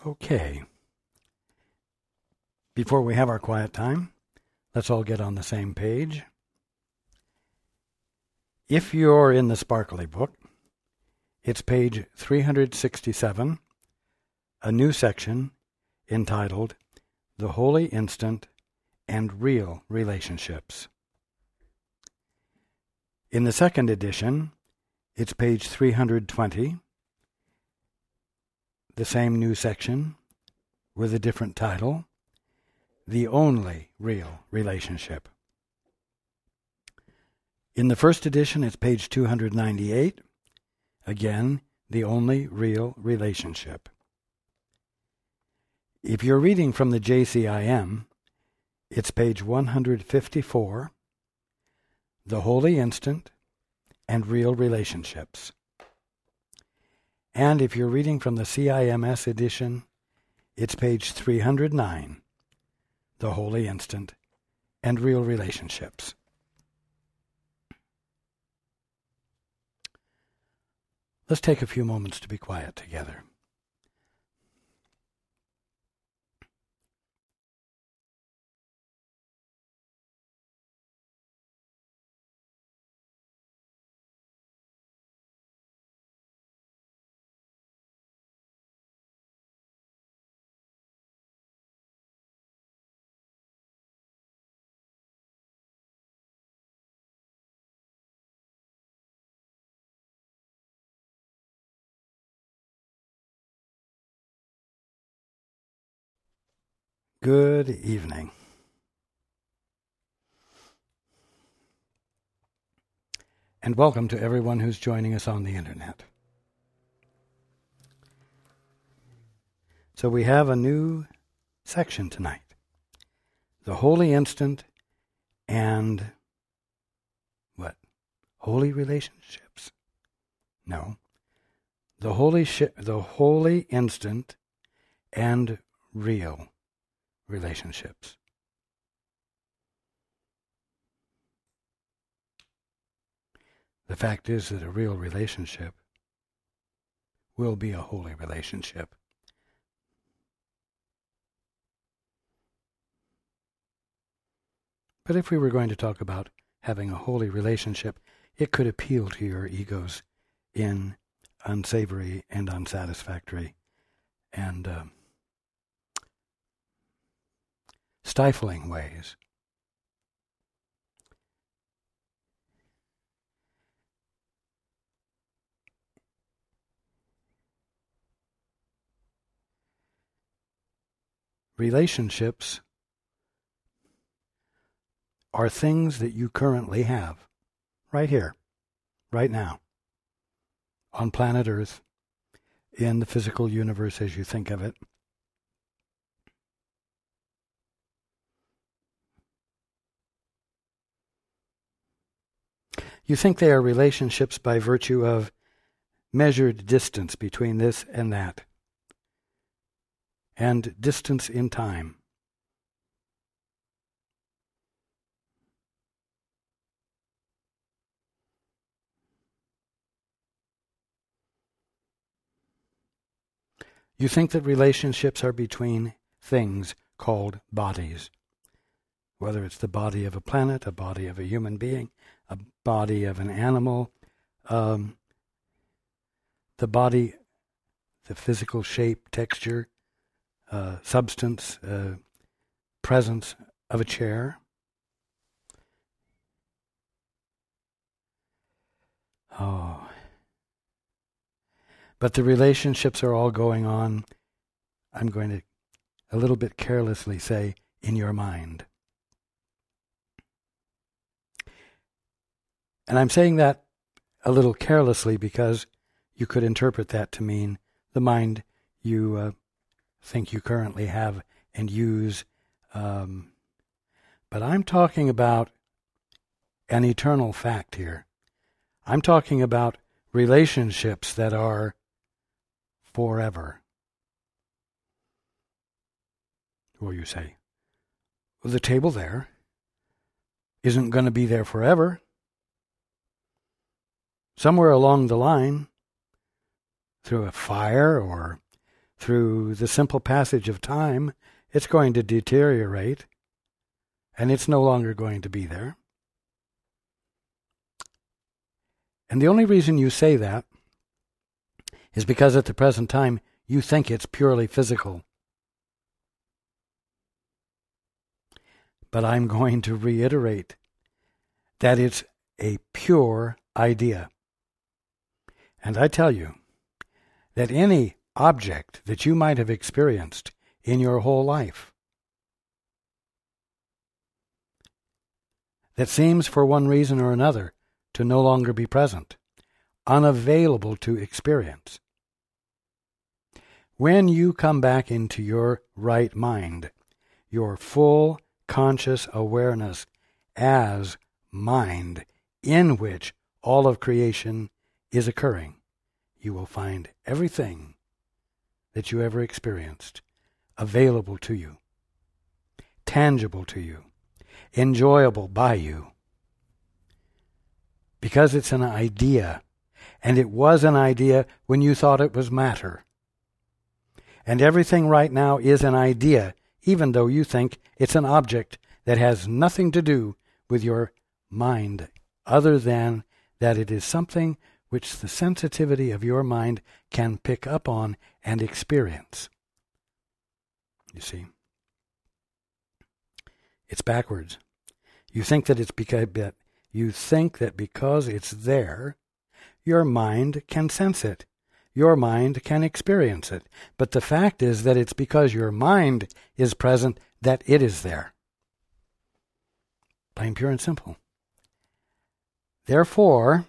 Okay. Before we have our quiet time, let's all get on the same page. If you're in the Sparkly book, it's page 367, a new section entitled The Holy Instant and Real Relationships. In the second edition, it's page 320, the same new section with a different title, The Only Real Relationship. In the first edition, it's page 298, again, The Only Real Relationship. If you're reading from the JCIM, it's page 154, The Holy Instant and Real Relationships. And if you're reading from the CIMS edition, it's page 309, The Holy Instant and Real Relationships. Let's take a few moments to be quiet together. Good evening. And welcome to everyone who's joining us on the internet. So we have a new section tonight. The Holy Instant and what? Holy relationships? No. The Holy Instant and Real relationships. The fact is that a real relationship will be a holy relationship. But if we were going to talk about having a holy relationship, it could appeal to your egos in unsavory and unsatisfactory and stifling ways. Relationships are things that you currently have, right here, right now, on planet Earth, in the physical universe as you think of it. You think they are relationships by virtue of measured distance between this and that, and distance in time. You think that relationships are between things called bodies, whether it's the body of a planet, a body of a human being, a body of an animal, the body, the physical shape, texture, substance, presence of a chair. Oh. But the relationships are all going on, I'm going to a little bit carelessly say, in your mind. And I'm saying that a little carelessly because you could interpret that to mean the mind you think you currently have and use. But I'm talking about an eternal fact here. I'm talking about relationships that are forever. Or you say, well, the table there isn't going to be there forever. Somewhere along the line, through a fire or through the simple passage of time, it's going to deteriorate, and it's no longer going to be there. And the only reason you say that is because at the present time you think it's purely physical. But I'm going to reiterate that it's a pure idea. And I tell you that any object that you might have experienced in your whole life that seems for one reason or another to no longer be present, unavailable to experience, when you come back into your right mind, your full conscious awareness as mind in which all of creation is occurring, you will find everything that you ever experienced available to you, tangible to you, enjoyable by you. Because it's an idea, and it was an idea when you thought it was matter. And everything right now is an idea, even though you think it's an object that has nothing to do with your mind, other than that it is something which the sensitivity of your mind can pick up on and experience. You see? It's backwards. You think that because it's there, your mind can sense it. Your mind can experience it. But the fact is that it's because your mind is present that it is there. Plain, pure, and simple. Therefore,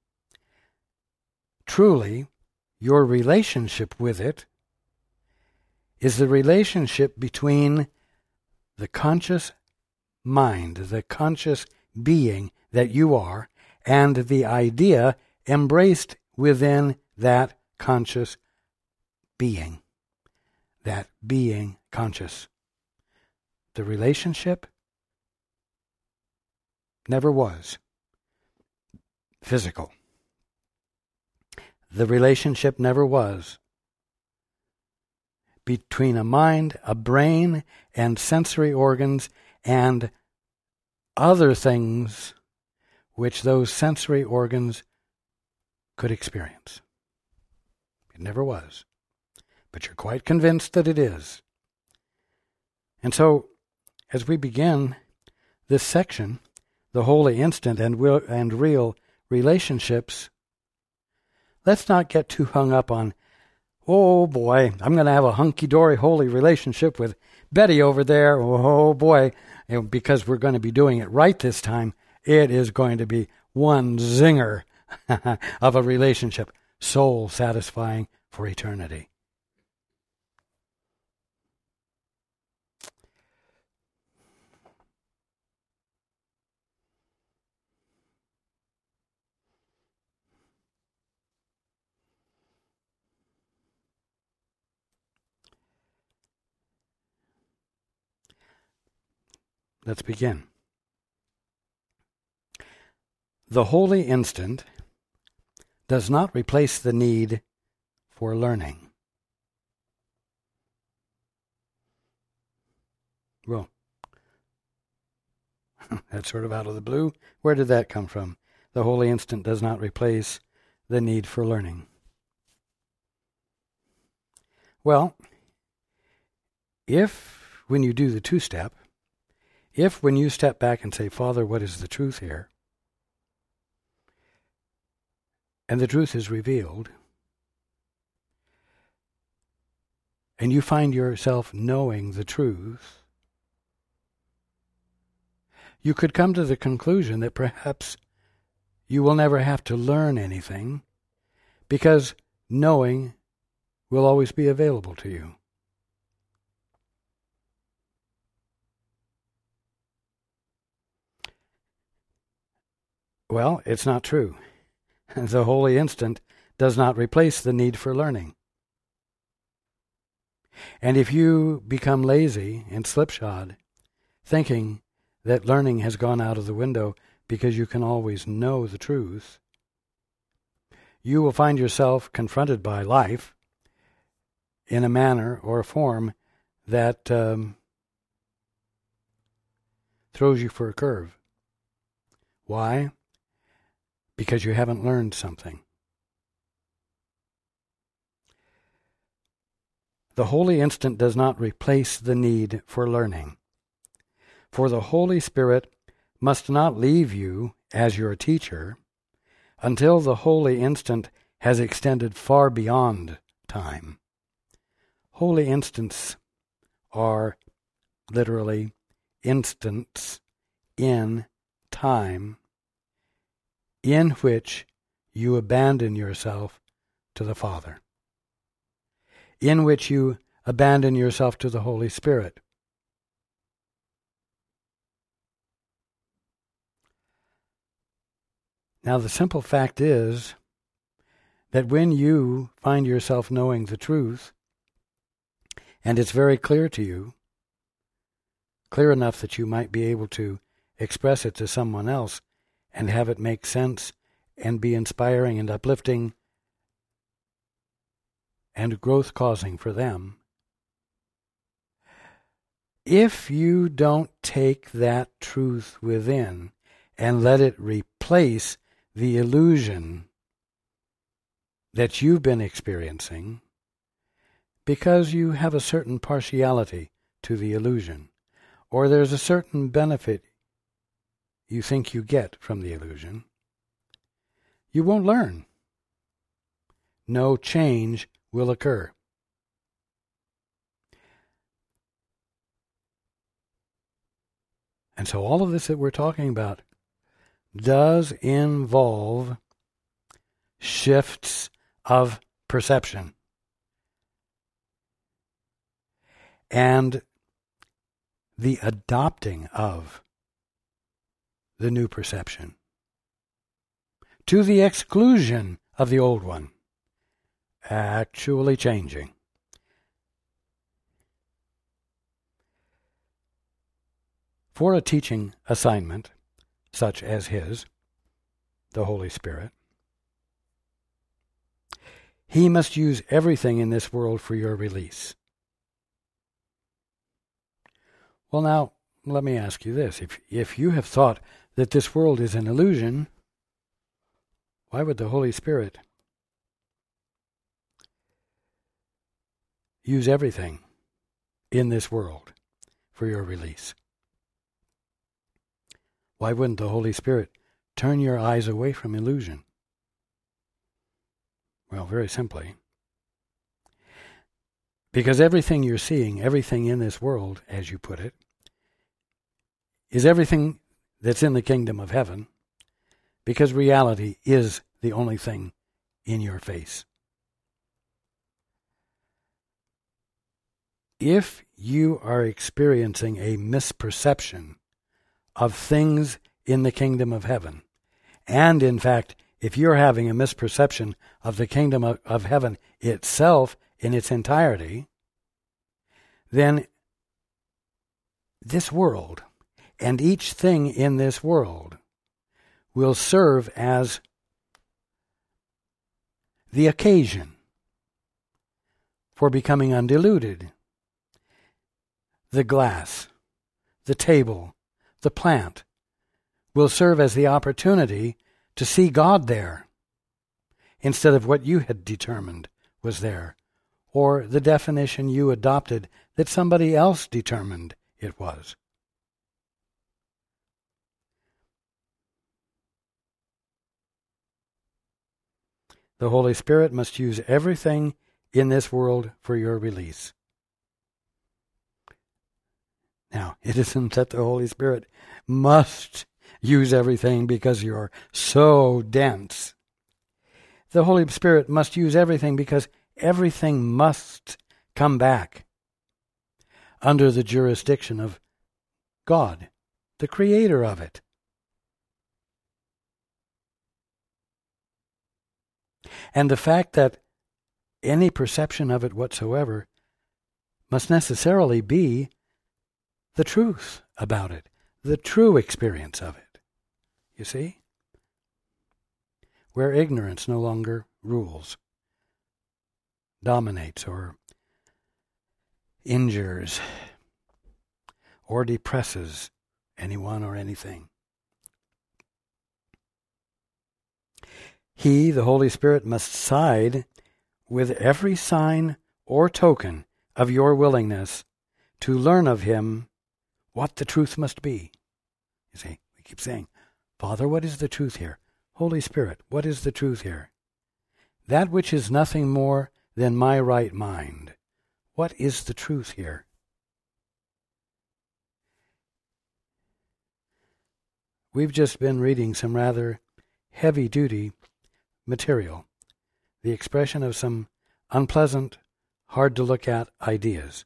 truly, your relationship with it is the relationship between the conscious mind, the conscious being that you are, and the idea embraced within that conscious being, that being conscious. The relationship never was physical. The relationship never was between a mind, a brain, and sensory organs, and other things which those sensory organs could experience. It never was. But you're quite convinced that it is. And so, as we begin this section, the holy instant and real relationships, let's not get too hung up on, oh boy, I'm going to have a hunky-dory holy relationship with Betty over there. Oh boy, because we're going to be doing it right this time, it is going to be one zinger of a relationship, soul satisfying for eternity. Let's begin. The holy instant does not replace the need for learning. Well, that's sort of out of the blue. Where did that come from? The holy instant does not replace the need for learning. Well, if when you do the two-step, if when you step back and say, Father, what is the truth here? And the truth is revealed, and you find yourself knowing the truth, you could come to the conclusion that perhaps you will never have to learn anything, because knowing will always be available to you. Well, it's not true. The holy instant does not replace the need for learning. And if you become lazy and slipshod, thinking that learning has gone out of the window because you can always know the truth, you will find yourself confronted by life in a manner or a form that throws you for a curve. Why? Because you haven't learned something. The holy instant does not replace the need for learning. For the Holy Spirit must not leave you as your teacher until the holy instant has extended far beyond time. Holy instants are literally instants in time in which you abandon yourself to the Father, in which you abandon yourself to the Holy Spirit. Now, the simple fact is that when you find yourself knowing the truth, and it's very clear to you, clear enough that you might be able to express it to someone else and have it make sense and be inspiring and uplifting and growth-causing for them, if you don't take that truth within and let it replace the illusion that you've been experiencing, because you have a certain partiality to the illusion, or there's a certain benefit you think you get from the illusion, you won't learn. No change will occur. And so all of this that we're talking about does involve shifts of perception. And the adopting of the new perception to the exclusion of the old one, actually changing. For a teaching assignment, such as his, the Holy Spirit, he must use everything in this world for your release. Well, now, let me ask you this. If you have thought that this world is an illusion, why would the Holy Spirit use everything in this world for your release? Why wouldn't the Holy Spirit turn your eyes away from illusion? Well, very simply, because everything you're seeing, everything in this world, as you put it, is everything that's in the kingdom of heaven, because reality is the only thing in your face. If you are experiencing a misperception of things in the kingdom of heaven, and in fact, if you're having a misperception of the kingdom of heaven itself in its entirety, then this world and each thing in this world will serve as the occasion for becoming undiluted. The glass, the table, the plant will serve as the opportunity to see God there instead of what you had determined was there, or the definition you adopted that somebody else determined it was. The Holy Spirit must use everything in this world for your release. Now, it isn't that the Holy Spirit must use everything because you're so dense. The Holy Spirit must use everything because everything must come back under the jurisdiction of God, the creator of it. And the fact that any perception of it whatsoever must necessarily be the truth about it, the true experience of it. You see? Where ignorance no longer rules, dominates, or injures or depresses anyone or anything. He, the Holy Spirit, must side with every sign or token of your willingness to learn of him what the truth must be. You see, we keep saying, Father, what is the truth here? Holy Spirit, what is the truth here? That which is nothing more than my right mind. What is the truth here? We've just been reading some rather heavy-duty material, the expression of some unpleasant, hard-to-look-at ideas.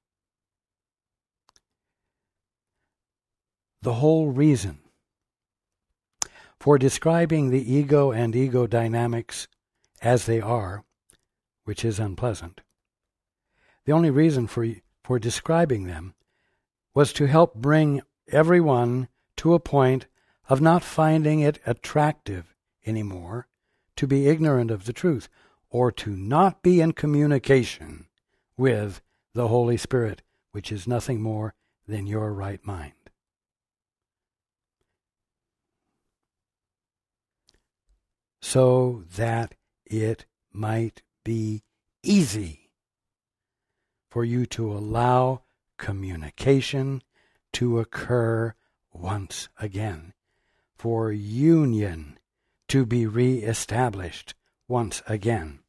The whole reason for describing the ego and ego dynamics as they are, which is unpleasant, the only reason for describing them was to help bring everyone to a point of not finding it attractive anymore to be ignorant of the truth, or to not be in communication with the Holy Spirit, which is nothing more than your right mind. So that it might be easy for you to allow communication to occur once again, for union to be re-established once again.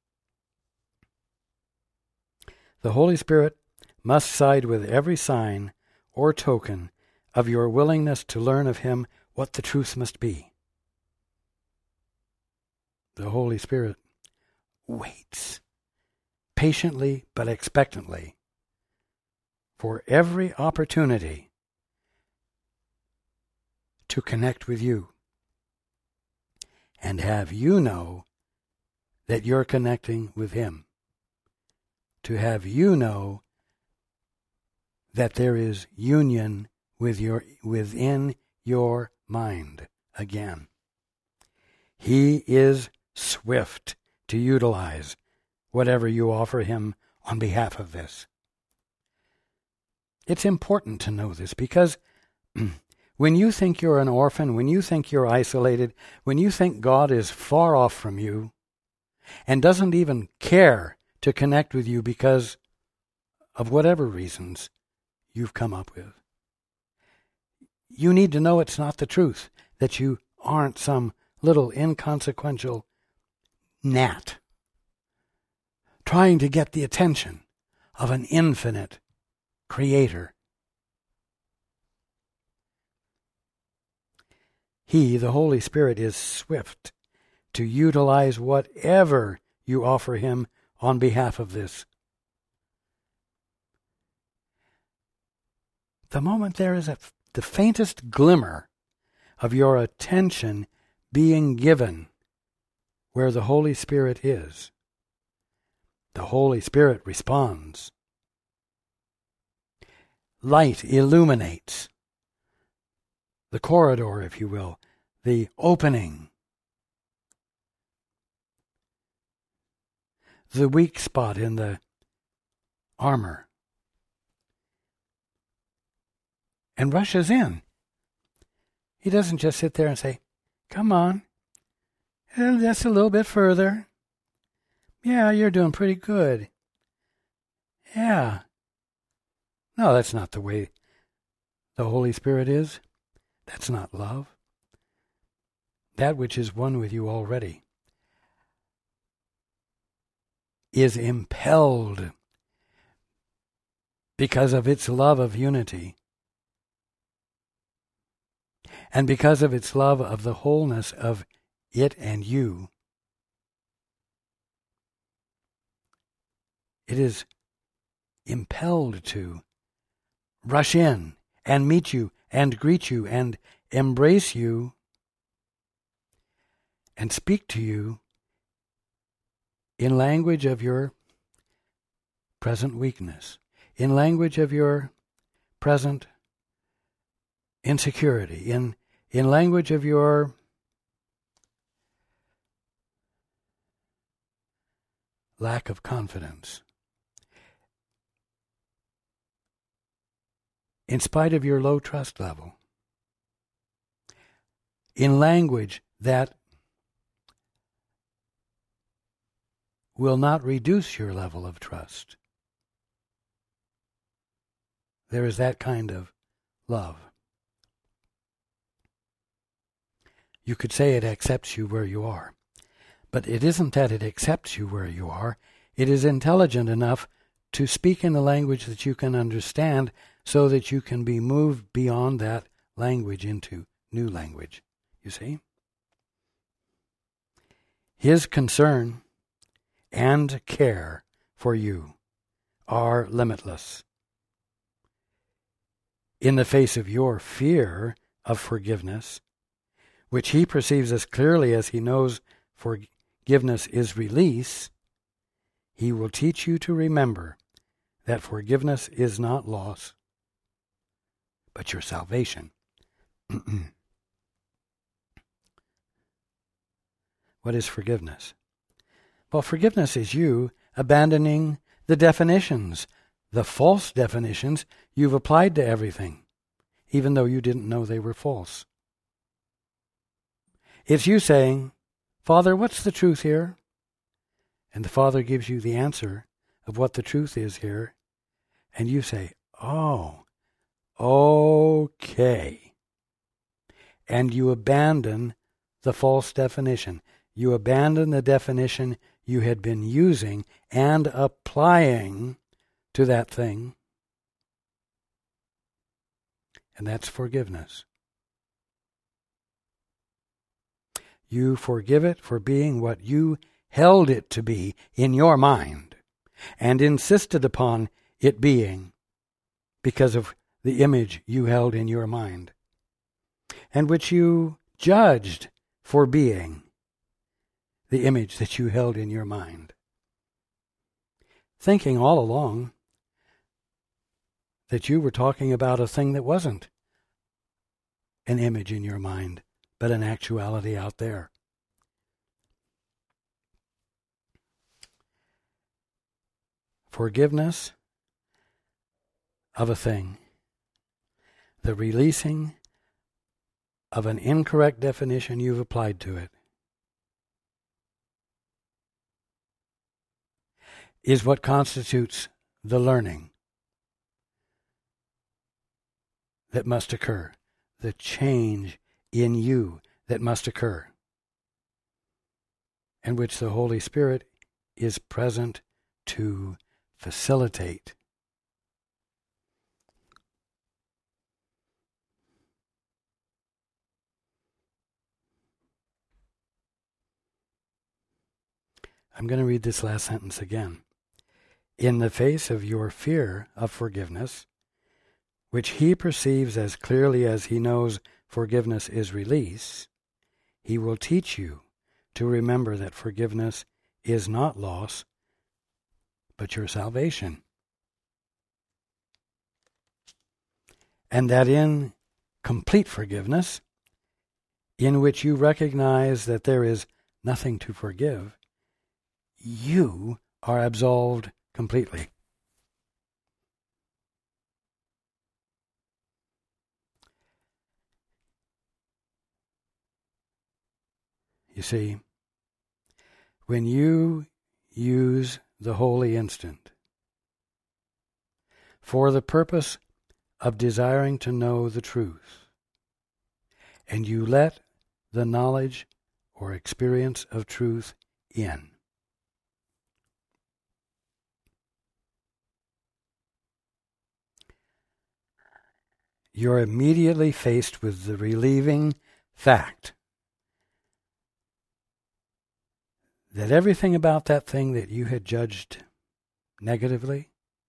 The Holy Spirit must side with every sign or token of your willingness to learn of him what the truth must be. The Holy Spirit waits patiently but expectantly for every opportunity to connect with you and have you know that you're connecting with him, to have you know that there is union within your mind again. He is swift to utilize whatever you offer him on behalf of this. It's important to know this because when you think you're an orphan, when you think you're isolated, when you think God is far off from you and doesn't even care to connect with you because of whatever reasons you've come up with, you need to know it's not the truth, that you aren't some little inconsequential gnat trying to get the attention of an infinite creator. He, the Holy Spirit, is swift to utilize whatever you offer him on behalf of this. The moment there is the faintest glimmer of your attention being given where the Holy Spirit is, the Holy Spirit responds. Light illuminates the corridor, if you will, the opening, the weak spot in the armor, and rushes in. He doesn't just sit there and say, come on, just a little bit further. Yeah, you're doing pretty good. Yeah. No, that's not the way the Holy Spirit is. That's not love. That which is one with you already is impelled because of its love of unity and because of its love of the wholeness of it and you. It is impelled to rush in and meet you and greet you and embrace you and speak to you in language of your present weakness, in language of your present insecurity, in language of your lack of confidence. in spite of your low trust level, in language that will not reduce your level of trust. There is that kind of love. You could say it accepts you where you are, but it isn't that it accepts you where you are. It is intelligent enough to speak in a language that you can understand so that you can be moved beyond that language into new language. You see? His concern and care for you are limitless. In the face of your fear of forgiveness, which he perceives as clearly as he knows forgiveness is release, he will teach you to remember that forgiveness is not loss, but your salvation. What is forgiveness? Well, forgiveness is you abandoning the definitions, the false definitions you've applied to everything, even though you didn't know they were false. It's you saying, Father, what's the truth here? And the Father gives you the answer of what the truth is here. And you say, oh, okay. And you abandon the false definition. You abandon the definition you had been using and applying to that thing. And that's forgiveness. You forgive it for being what you held it to be in your mind and insisted upon it being because of the image you held in your mind, and which you judged for being the image that you held in your mind, thinking all along that you were talking about a thing that wasn't an image in your mind, but an actuality out there. Forgiveness of a thing, the releasing of an incorrect definition you've applied to it, is what constitutes the learning that must occur, the change in you that must occur, and which the Holy Spirit is present to facilitate. I'm going to read this last sentence again. In the face of your fear of forgiveness, which he perceives as clearly as he knows forgiveness is release, he will teach you to remember that forgiveness is not loss, but your salvation. And that in complete forgiveness, in which you recognize that there is nothing to forgive, you are absolved completely. You see, when you use the holy instant for the purpose of desiring to know the truth, and you let the knowledge or experience of truth in, you're immediately faced with the relieving fact that everything about that thing that you had judged negatively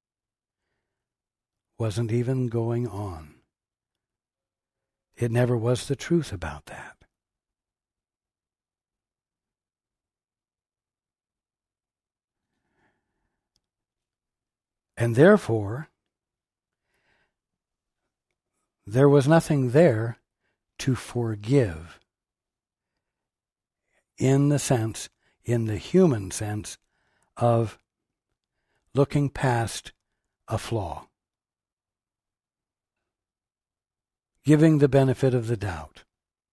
wasn't even going on. It never was the truth about that. And therefore, there was nothing there to forgive in the human sense of looking past a flaw. giving the benefit of the doubt,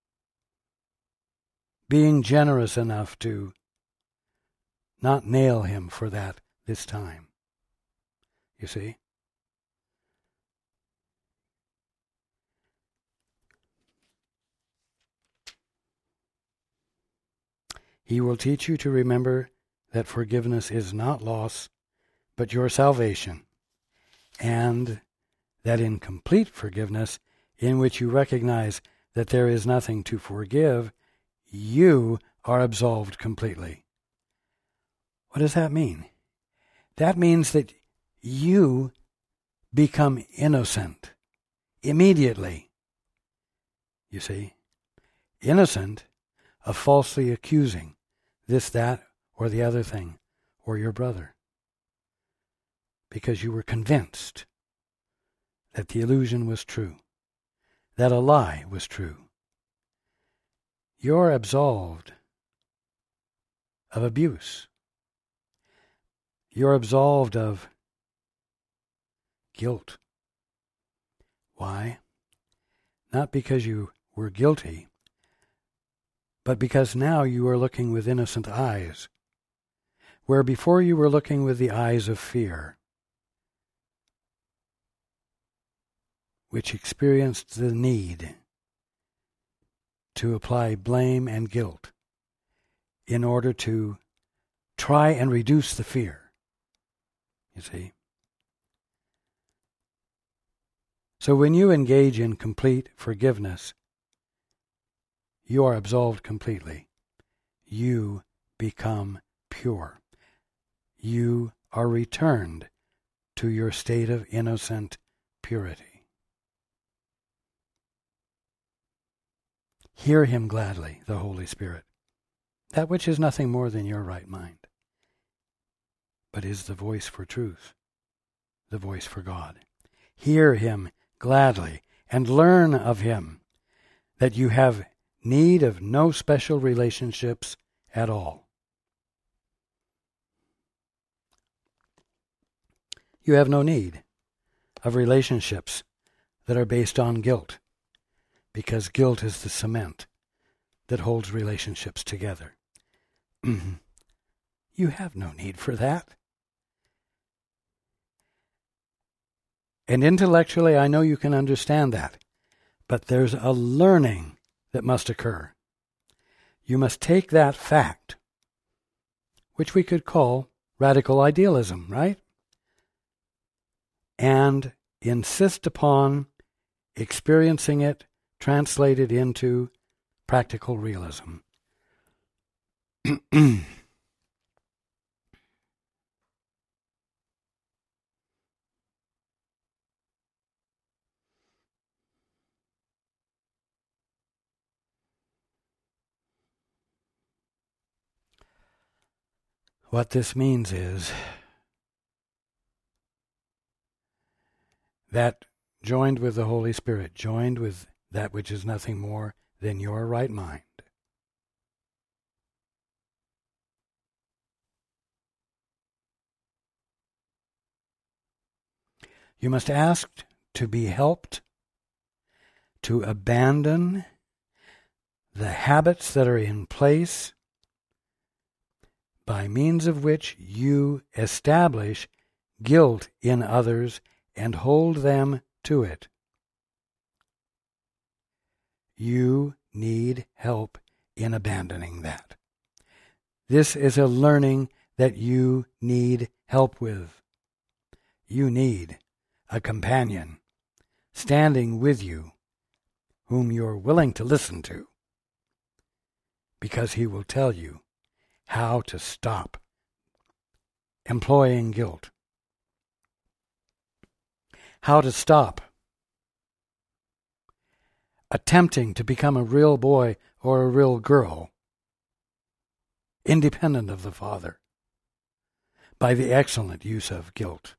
being generous enough to not nail him for that this time. You see? He will teach you to remember that forgiveness is not loss, but your salvation, and that in complete forgiveness, in which you recognize that there is nothing to forgive, you are absolved completely. What does that mean? That means that you become innocent immediately. You see? Innocent of falsely accusing this, that, or the other thing, or your brother. Because you were convinced that the illusion was true, that a lie was true. You're absolved of abuse. You're absolved of guilt. Why? Not because you were guilty, but because now you are looking with innocent eyes, where before you were looking with the eyes of fear, which experienced the need to apply blame and guilt in order to try and reduce the fear. You see? So when you engage in complete forgiveness, you are absolved completely. You become pure. You are returned to your state of innocent purity. Hear him gladly, the Holy Spirit, that which is nothing more than your right mind, but is the voice for truth, the voice for God. Hear him gladly and learn of him that you have need of no special relationships at all. You have no need of relationships that are based on guilt, because guilt is the cement that holds relationships together. You have no need for that. And intellectually, I know you can understand that, but there's a learning that must occur. You must take that fact, which we could call radical idealism, right? And insist upon experiencing it translated into practical realism. What this means is that joined with the Holy Spirit, joined with that which is nothing more than your right mind, you must ask to be helped to abandon the habits that are in place by means of which you establish guilt in others and hold them to it. You need help in abandoning that. This is a learning that you need help with. You need a companion standing with you whom you're willing to listen to, because he will tell you how to stop employing guilt, how to stop attempting to become a real boy or a real girl, independent of the Father, by the excellent use of guilt.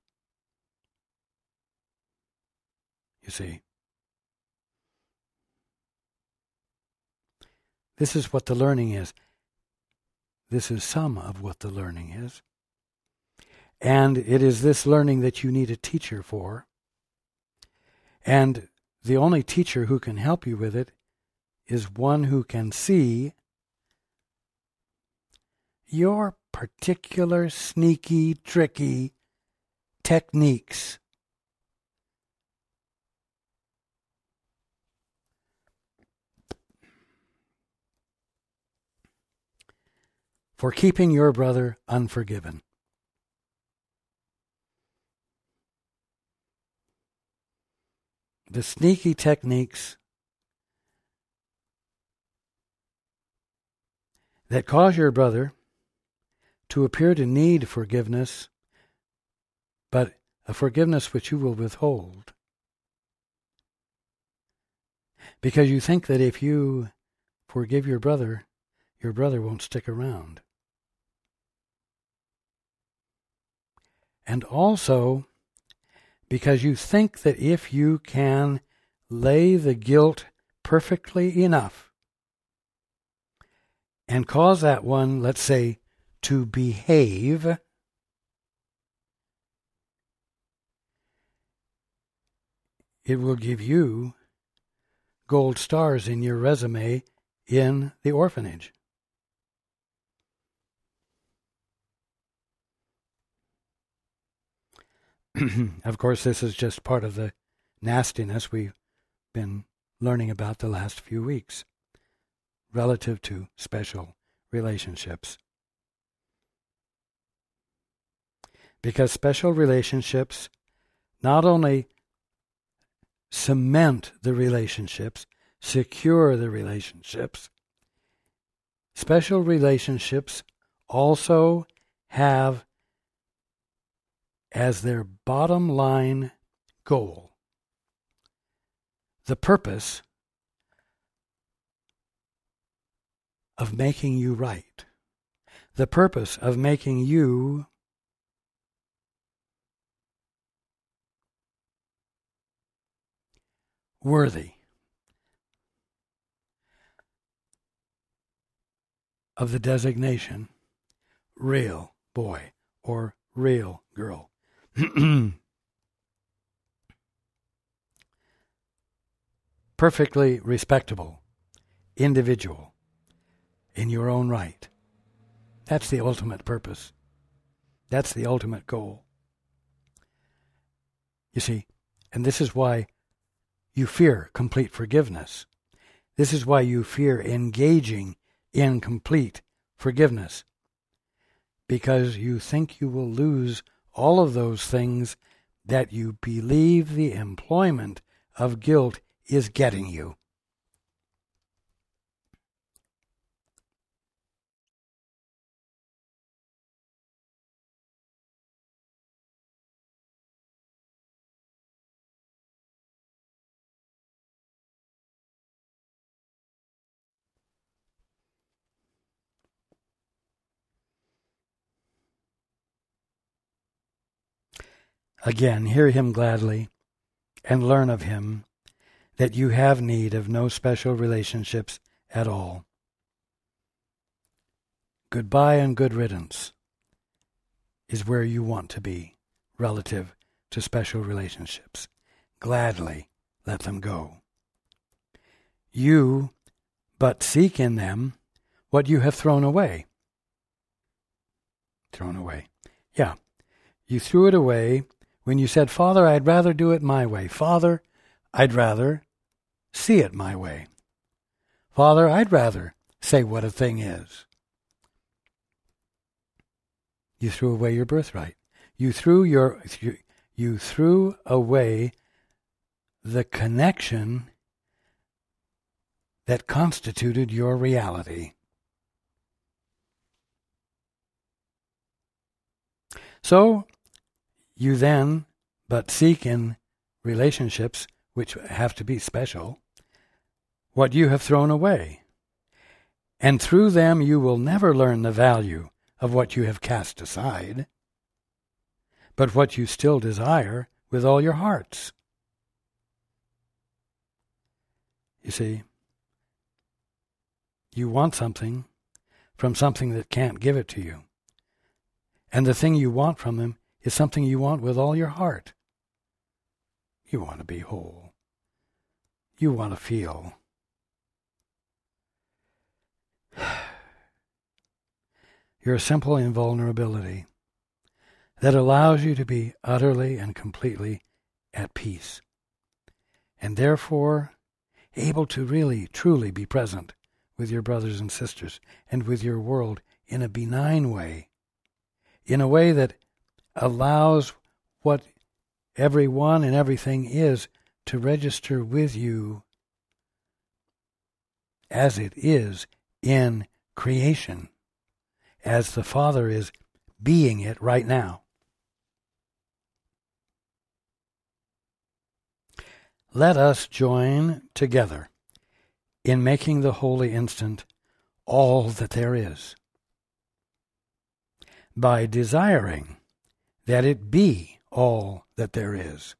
You see, this is what the learning is. This is some of what the learning is. And it is this learning that you need a teacher for. And the only teacher who can help you with it is one who can see your particular sneaky, tricky techniques. For keeping your brother unforgiven. The sneaky techniques that cause your brother to appear to need forgiveness, but a forgiveness which you will withhold. Because you think that if you forgive your brother won't stick around. And also, because you think that if you can lay the guilt perfectly enough and cause that one, let's say, to behave, it will give you gold stars in your resume in the orphanage. Of course, this is just part of the nastiness we've been learning about the last few weeks relative to special relationships. Because special relationships not only cement the relationships, secure the relationships, special relationships also have as their bottom line goal the purpose of making you right, the purpose of making you worthy of the designation real boy or real girl. Perfectly respectable individual in your own right. That's the ultimate purpose. That's the ultimate goal. You see, and this is why you fear complete forgiveness. This is why you fear engaging in complete forgiveness. Because you think you will lose all of those things that you believe the employment of guilt is getting you. Again, hear him gladly and learn of him that you have need of no special relationships at all. Goodbye and good riddance is where you want to be relative to special relationships. Gladly let them go. You but seek in them what you have thrown away. Thrown away. Yeah, you threw it away when you said, Father, I'd rather do it my way. Father, I'd rather see it my way. Father, I'd rather say what a thing is. You threw away your birthright. You threw away the connection that constituted your reality. So, you then but seek in relationships which have to be special what you have thrown away. And through them you will never learn the value of what you have cast aside, but what you still desire with all your hearts. You see, you want something from something that can't give it to you. And the thing you want from them is something you want with all your heart. You want to be whole. you want to feel. Your simple invulnerability that allows you to be utterly and completely at peace, and therefore able to really, truly be present with your brothers and sisters and with your world in a benign way, in a way that allows what everyone and everything is to register with you as it is in creation, as the Father is being it right now. Let us join together in making the holy instant all that there is, by desiring that it be all that there is.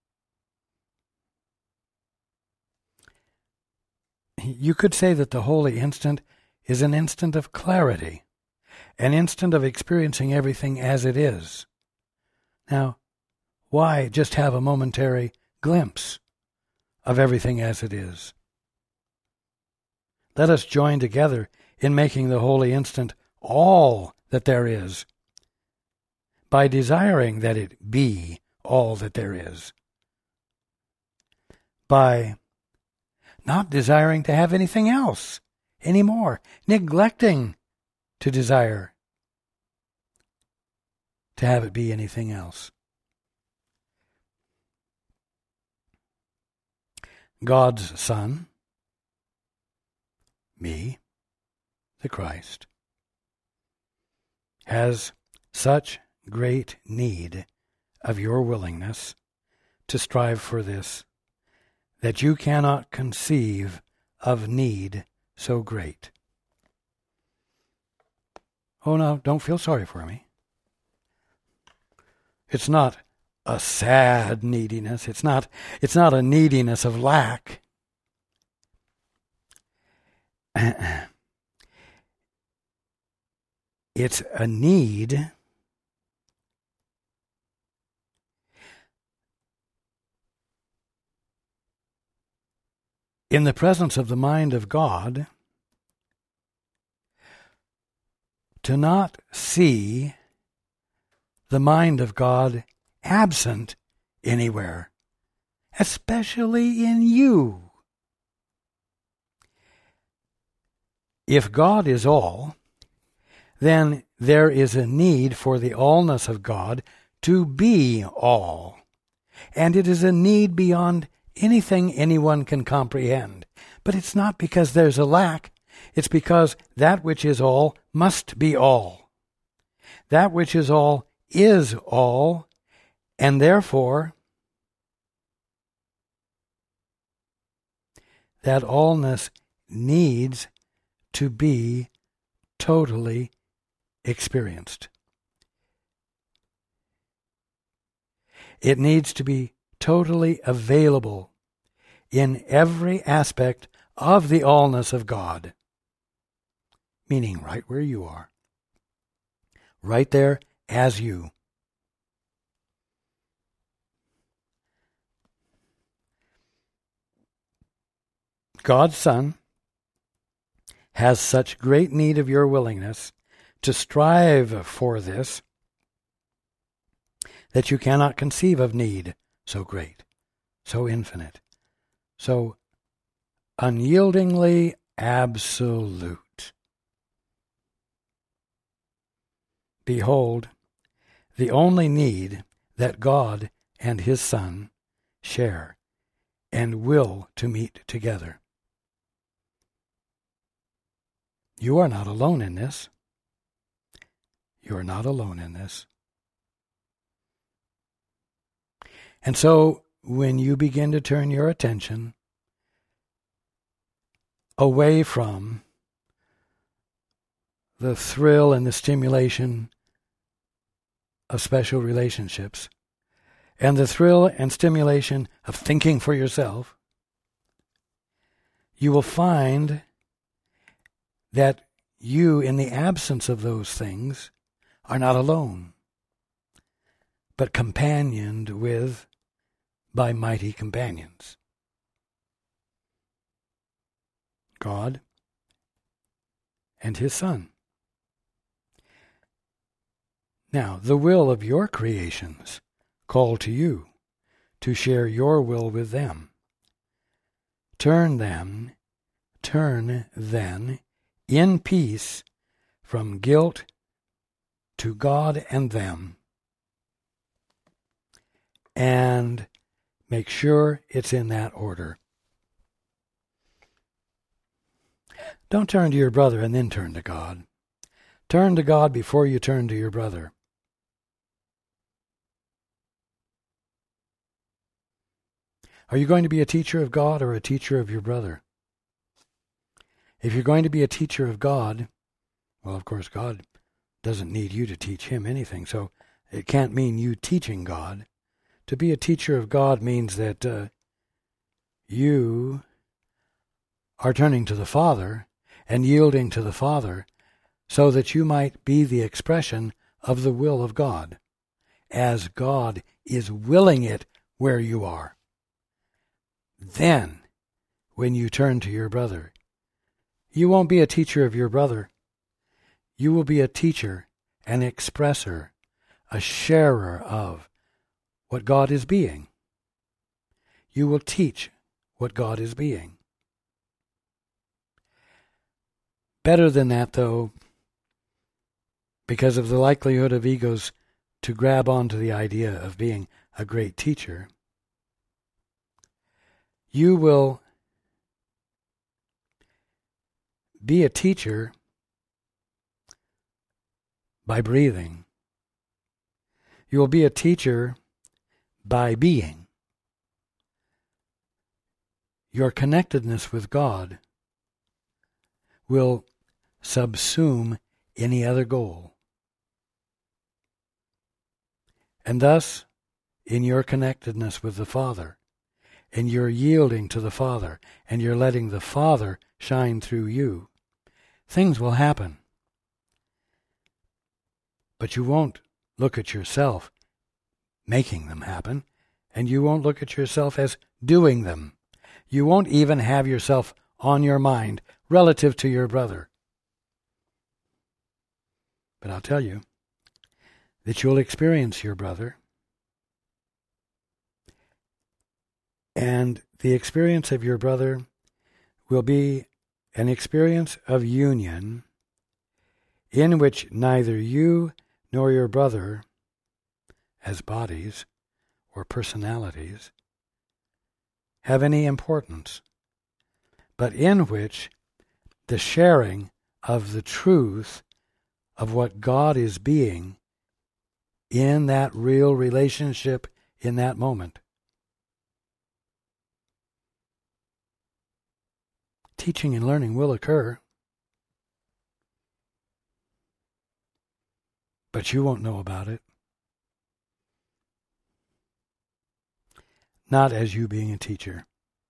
You could say that the holy instant is an instant of clarity, an instant of experiencing everything as it is. Now, why just have a momentary glimpse of everything as it is? Let us join together in making the holy instant all that there is, by desiring that it be all that there is, by not desiring to have anything else anymore, neglecting to desire to have it be anything else. God's Son, me, the Christ, has such great need of your willingness to strive for this, that you cannot conceive of need so great. Oh no, don't feel sorry for me. It's not a sad neediness. It's not a neediness of lack. It's a need in the presence of the mind of God to not see the mind of God absent anywhere, especially in you. If God is all, then there is a need for the allness of God to be all, and it is a need beyond anything anyone can comprehend. But it's not because there's a lack. It's because that which is all must be all. That which is all is all, and therefore that allness needs to be totally experienced. It needs to be totally available in every aspect of the allness of God, meaning right where you are, right there as you. God's Son has such great need of your willingness to strive for this that you cannot conceive of need so great, so infinite, so unyieldingly absolute. Behold, the only need that God and His Son share and will to meet together. You are not alone in this. You are not alone in this. And so, when you begin to turn your attention away from the thrill and the stimulation of special relationships, and the thrill and stimulation of thinking for yourself, you will find that you, in the absence of those things, are not alone, but companioned with by mighty companions. God and His Son. Now, the will of your creations call to you to share your will with them. Turn then in peace from guilt to God and them, and make sure it's in that order. Don't turn to your brother and then turn to God. Turn to God before you turn to your brother. Are you going to be a teacher of God or a teacher of your brother? If you're going to be a teacher of God, well, of course, God doesn't need you to teach Him anything, so it can't mean you teaching God. To be a teacher of God means that you are turning to the Father and yielding to the Father so that you might be the expression of the will of God, as God is willing it where you are. Then, when you turn to your brother, you won't be a teacher of your brother. You will be a teacher, an expresser, a sharer of what God is being. You will teach what God is being. Better than that, though, because of the likelihood of egos to grab onto the idea of being a great teacher, you will be a teacher by breathing. You will be a teacher by being. Your connectedness with God will subsume any other goal. And thus, in your connectedness with the Father, and you're yielding to the Father, and you're letting the Father shine through you, things will happen. But you won't look at yourself making them happen, and you won't look at yourself as doing them. You won't even have yourself on your mind relative to your brother. But I'll tell you that you'll experience your brother, and the experience of your brother will be an experience of union in which neither you nor your brother, as bodies or personalities, have any importance, but in which the sharing of the truth of what God is being in that real relationship in that moment. Teaching and learning will occur, but you won't know about it. Not as you being a teacher.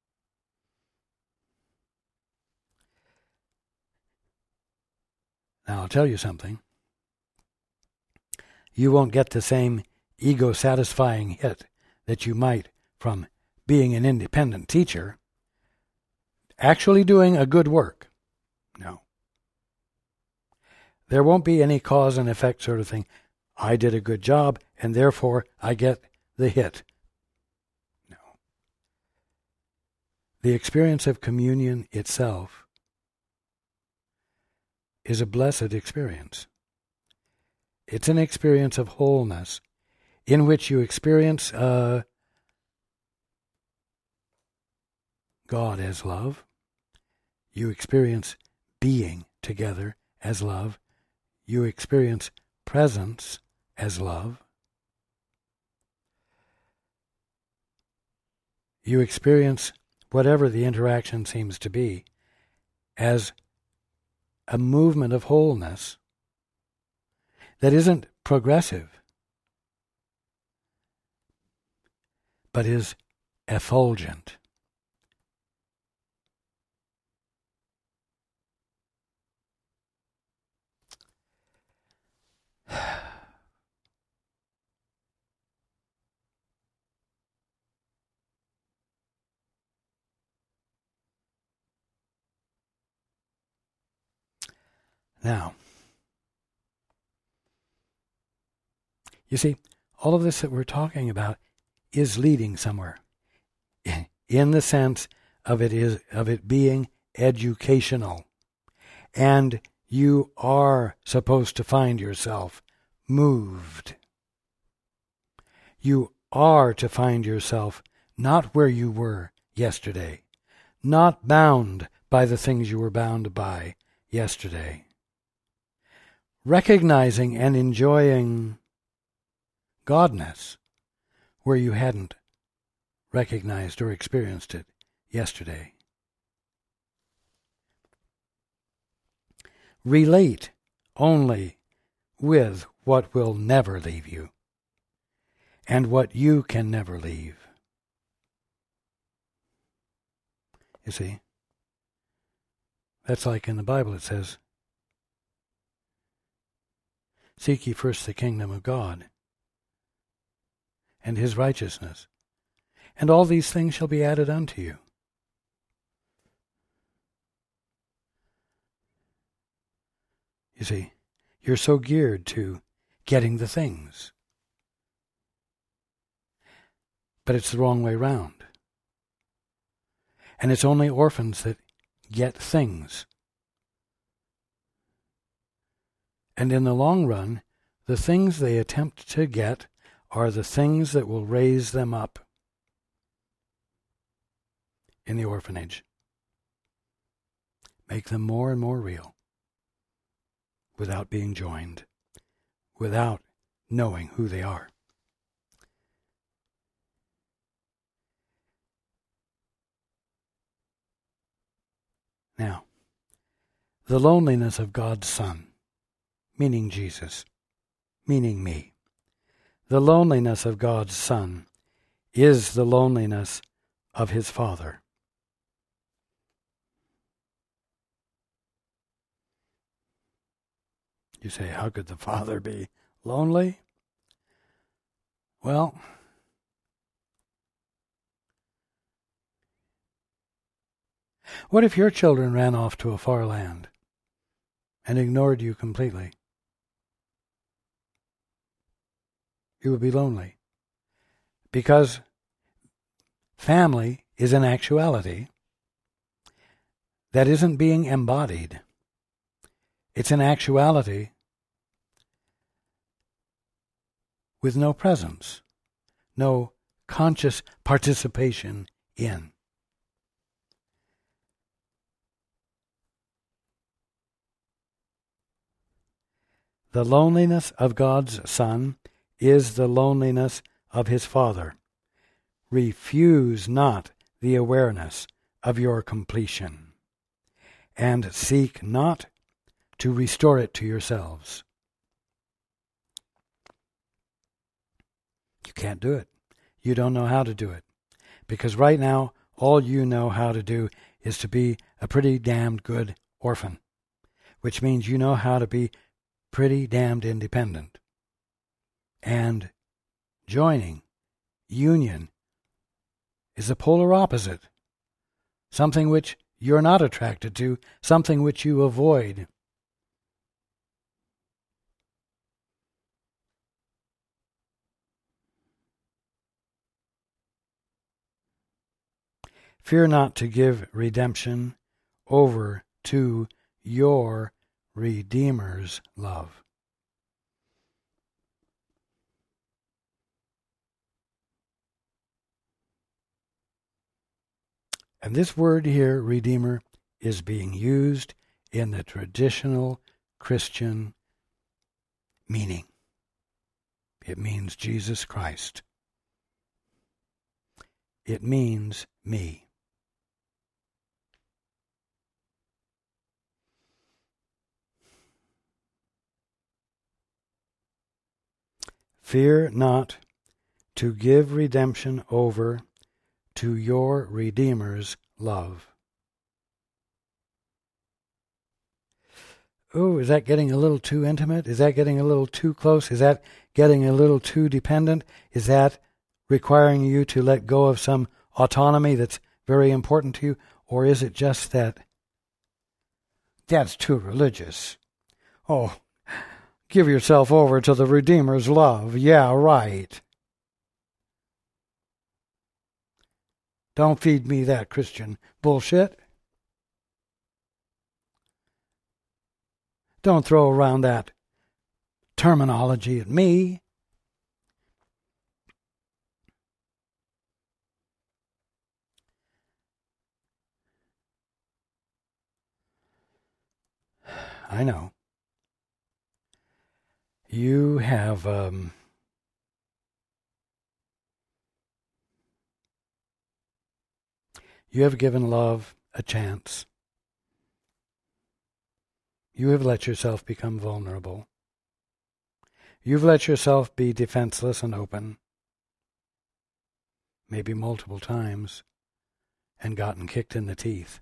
Now I'll tell you something. You won't get the same ego-satisfying hit that you might from being an independent teacher, actually doing a good work. No. There won't be any cause and effect sort of thing. I did a good job, and therefore I get the hit. No. The experience of communion itself is a blessed experience. It's an experience of wholeness in which you experience God as love. You experience being together as love. You experience presence as love. You experience whatever the interaction seems to be as a movement of wholeness that isn't progressive, but is effulgent. Now, you see, all of this that we're talking about is leading somewhere, in the sense of it being educational. And you are supposed to find yourself moved. You are to find yourself not where you were yesterday, not bound by the things you were bound by yesterday. Recognizing and enjoying Godness where you hadn't recognized or experienced it yesterday. Relate only with what will never leave you and what you can never leave. You see, that's like in the Bible it says, seek ye first the kingdom of God and his righteousness, and all these things shall be added unto you. You see, you're so geared to getting the things. But it's the wrong way round. And it's only orphans that get things. And in the long run, the things they attempt to get are the things that will raise them up in the orphanage. Make them more and more real, without being joined, without knowing who they are. Now, the loneliness of God's Son, meaning Jesus, meaning me. The loneliness of God's Son is the loneliness of his Father. You say, how could the Father be lonely? Well, what if your children ran off to a far land and ignored you completely? You would be lonely. Because family is an actuality that isn't being embodied. It's an actuality with no presence, no conscious participation in. The loneliness of God's Son is the loneliness of his Father. Refuse not the awareness of your completion, and seek not to restore it to yourselves. You can't do it. You don't know how to do it. Because right now, all you know how to do is to be a pretty damned good orphan, which means you know how to be pretty damned independent. And joining, union, is the polar opposite. Something which you're not attracted to, something which you avoid. Fear not to give redemption over to your Redeemer's love. And this word here, Redeemer, is being used in the traditional Christian meaning. It means Jesus Christ. It means me. Fear not to give redemption over to your Redeemer's love. Oh, is that getting a little too intimate? Is that getting a little too close? Is that getting a little too dependent? Is that requiring you to let go of some autonomy that's very important to you? Or is it just that that's too religious? Oh, give yourself over to the Redeemer's love. Yeah, right. Don't feed me that Christian bullshit. Don't throw around that terminology at me. I know. You have given love a chance. You have let yourself become vulnerable. You've let yourself be defenseless and open, maybe multiple times, and gotten kicked in the teeth.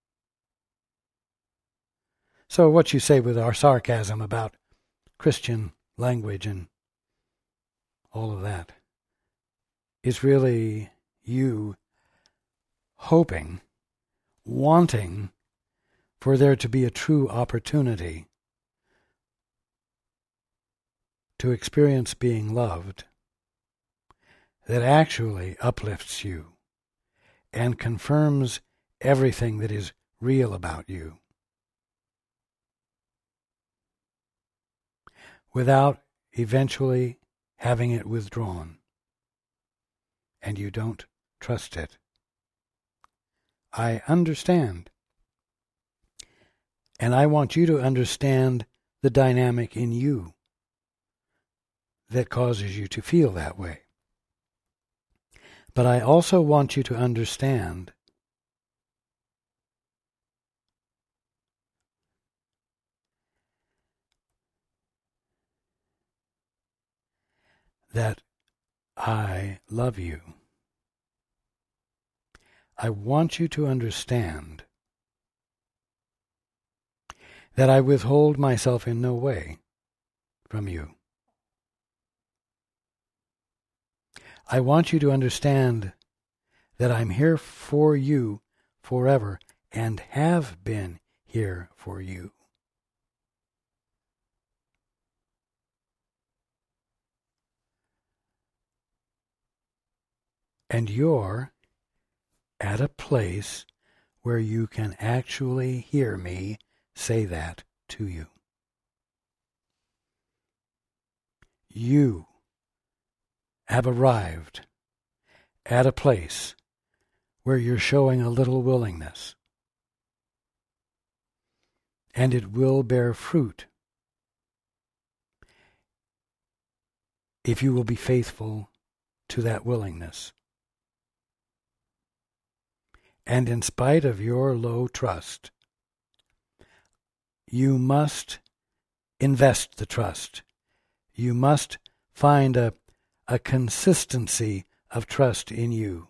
So what you say with our sarcasm about Christian language and all of that is really you hoping, wanting for there to be a true opportunity to experience being loved that actually uplifts you and confirms everything that is real about you, without eventually having it withdrawn, and you don't trust it. I understand. And I want you to understand the dynamic in you that causes you to feel that way. But I also want you to understand that I love you. I want you to understand that I withhold myself in no way from you. I want you to understand that I'm here for you forever and have been here for you. And you're at a place where you can actually hear me say that to you. You have arrived at a place where you're showing a little willingness, and it will bear fruit if you will be faithful to that willingness. And in spite of your low trust, you must invest the trust. You must find a consistency of trust in you.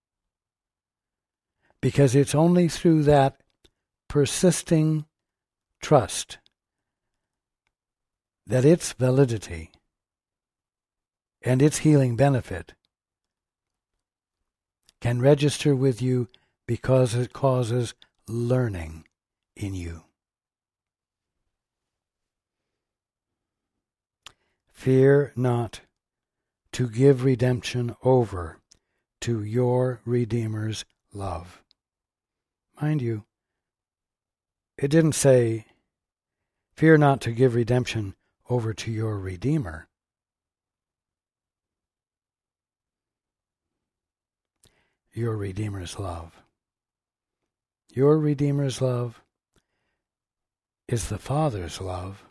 Because it's only through that persisting trust that its validity and its healing benefit can register with you, because it causes learning in you. Fear not to give redemption over to your Redeemer's love. Mind you, it didn't say, fear not to give redemption over to your Redeemer. Your Redeemer's love. Your Redeemer's love is the Father's love,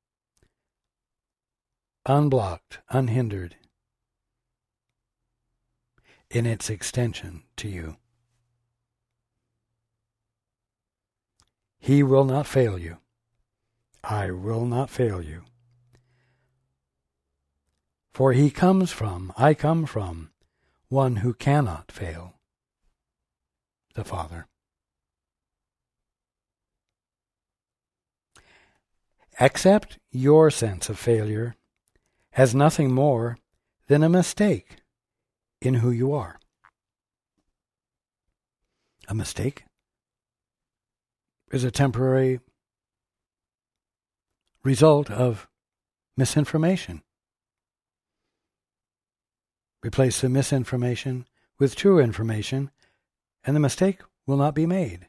unblocked, unhindered in its extension to you. He will not fail you. I will not fail you. For I come from one who cannot fail, the Father. Accept your sense of failure as nothing more than a mistake in who you are. A mistake is a temporary result of misinformation. Replace the misinformation with true information, and the mistake will not be made.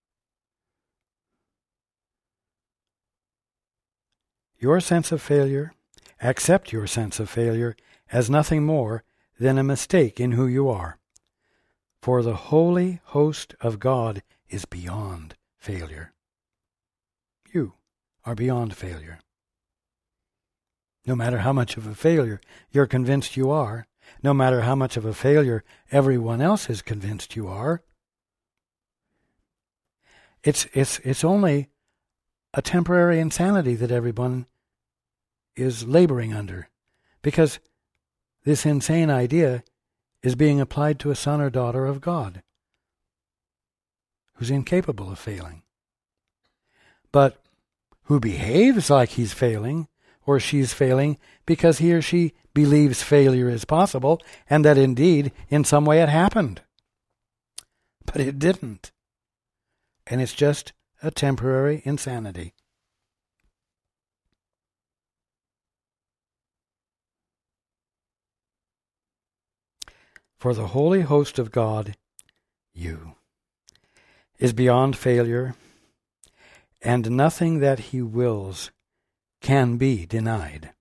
Your sense of failure, accept your sense of failure as nothing more than a mistake in who you are. For the holy host of God is beyond failure. You are beyond failure. No matter how much of a failure you're convinced you are, no matter how much of a failure everyone else is convinced you are, it's only a temporary insanity that everyone is laboring under, because this insane idea is being applied to a son or daughter of God who's incapable of failing, but who behaves like he's failing or she's failing because he or she believes failure is possible and that indeed in some way it happened. But it didn't. And it's just a temporary insanity. For the holy host of God, you, is beyond failure, and nothing that he wills can be denied.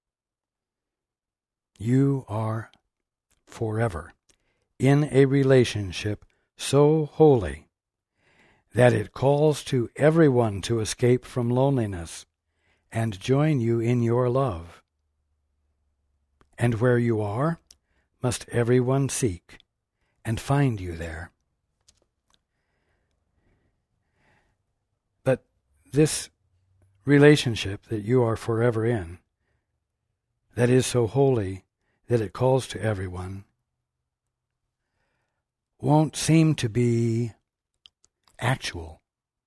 You are forever in a relationship so holy that it calls to everyone to escape from loneliness and join you in your love. And where you are, must everyone seek and find you there. But this relationship that you are forever in, that is so holy that it calls to everyone, won't seem to be actual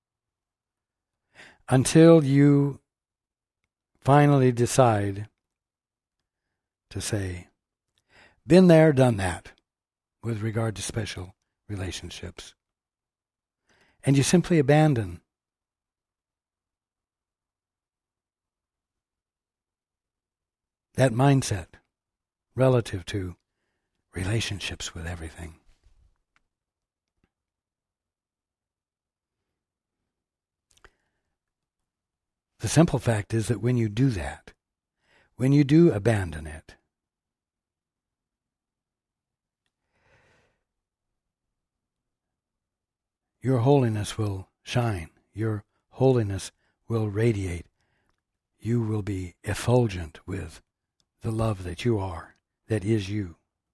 until you finally decide to say, been there, done that, with regard to special relationships. And you simply abandon that mindset relative to relationships with everything. The simple fact is that when you do that, when you do abandon it, your holiness will shine. Your holiness will radiate. You will be effulgent with the love that you are, that is you.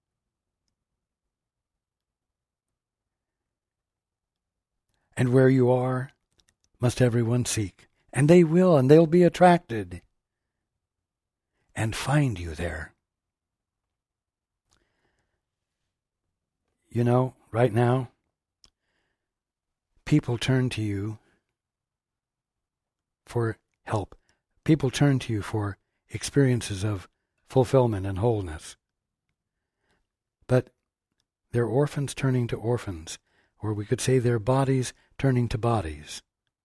And where you are, must everyone seek. And they will, and they'll be attracted and find you there. You know, right now, people turn to you for help. People turn to you for experiences of fulfillment and wholeness. But they're orphans turning to orphans, or we could say they're bodies turning to bodies.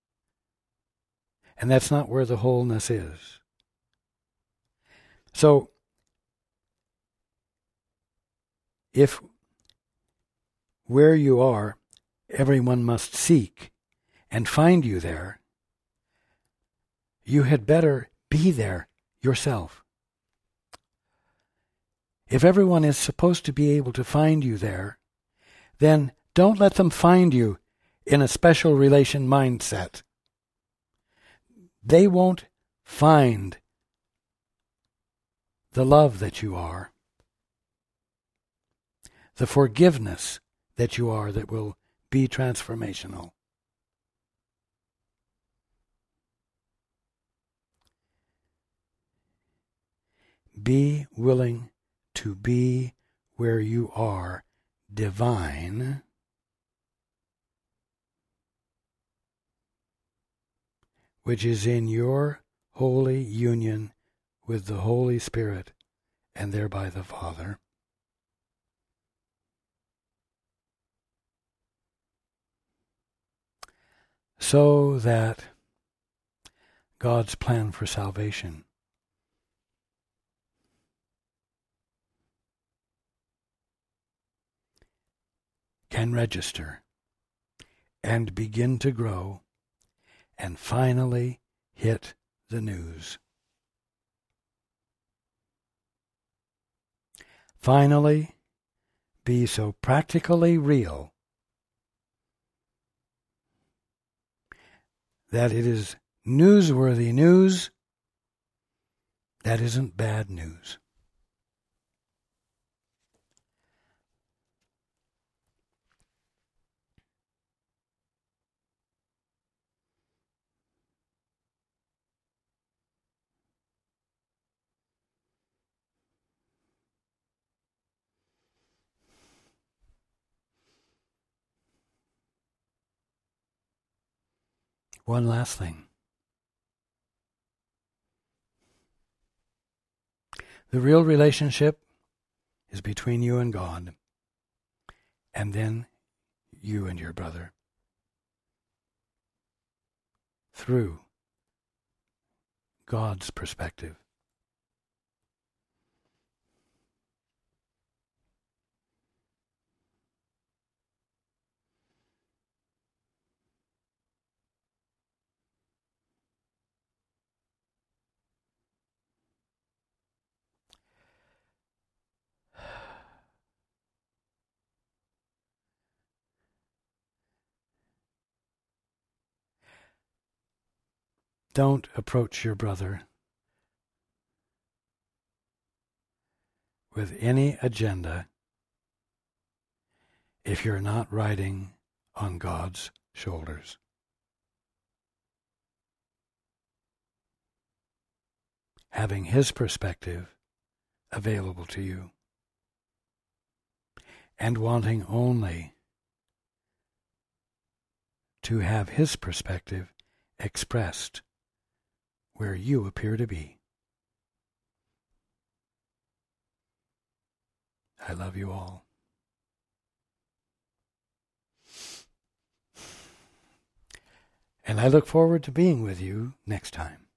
And that's not where the wholeness is. So, if where you are, everyone must seek and find you there, you had better be there yourself. If everyone is supposed to be able to find you there, then don't let them find you in a special relation mindset. They won't find the love that you are, the forgiveness that you are that will be transformational. Be willing to be where you are divine, which is in your holy union with the Holy Spirit and thereby the Father. So that God's plan for salvation. Can register and begin to grow and finally hit the news. Finally, be so practically real that it is newsworthy news that isn't bad news. One last thing. The real relationship is between you and God, and then you and your brother, through God's perspective. Don't approach your brother with any agenda if you're not riding on God's shoulders. Having His perspective available to you, and wanting only to have His perspective expressed where you appear to be. I love you all. And I look forward to being with you next time.